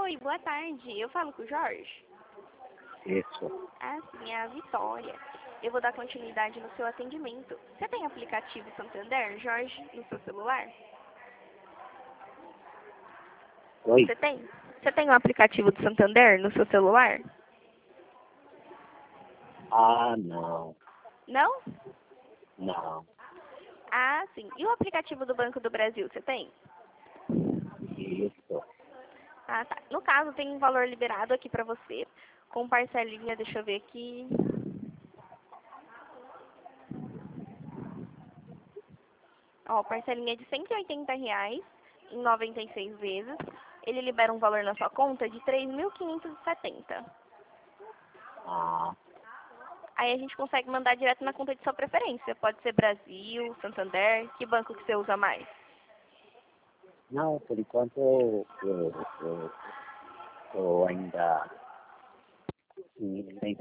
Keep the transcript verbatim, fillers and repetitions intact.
Oi, boa tarde. Eu falo com o Jorge? Isso. Ah, sim, é a Vitória. Eu vou dar continuidade no seu atendimento. Você tem aplicativo Santander, Jorge, no seu celular? Oi? Você tem? Você tem o aplicativo do Santander no seu celular? Ah, não. Não? Não. Ah, sim. E o aplicativo do Banco do Brasil, você tem? Isso. Ah, tá. No caso, tem um valor liberado aqui pra você, com parcelinha, deixa eu ver aqui. Ó, parcelinha de cento e oitenta reais em noventa e seis vezes. Ele libera um valor na sua conta de três mil quinhentos e setenta. Ah, Aí a gente consegue mandar direto na conta de sua preferência. Pode ser Brasil, Santander. Que banco que você usa mais? não, por enquanto eu, eu, eu, eu ainda nem